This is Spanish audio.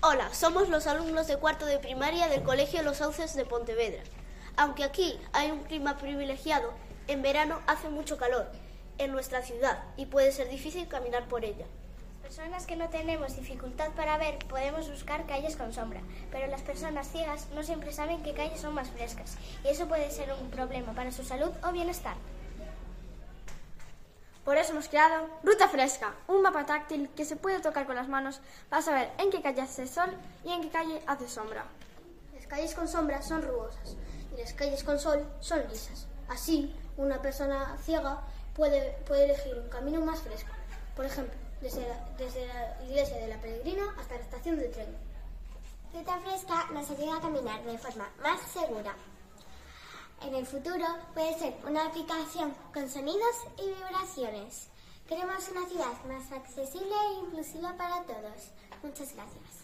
Hola, somos los alumnos de cuarto de primaria del Colegio Los Sauces de Pontevedra. Aunque aquí hay un clima privilegiado, en verano hace mucho calor en nuestra ciudad y puede ser difícil caminar por ella. Las personas que no tenemos dificultad para ver podemos buscar calles con sombra, pero las personas ciegas no siempre saben qué calles son más frescas y eso puede ser un problema para su salud o bienestar. Por eso hemos creado Ruta Fresca, un mapa táctil que se puede tocar con las manos para saber en qué calle hace sol y en qué calle hace sombra. Las calles con sombra son rugosas y las calles con sol son lisas. Así, una persona ciega puede elegir un camino más fresco. Por ejemplo, desde la iglesia de la Peregrina hasta la estación de tren. Ruta Fresca nos ayuda a caminar de forma más segura. En el futuro puede ser una aplicación con sonidos y vibraciones. Queremos una ciudad más accesible e inclusiva para todos. Muchas gracias.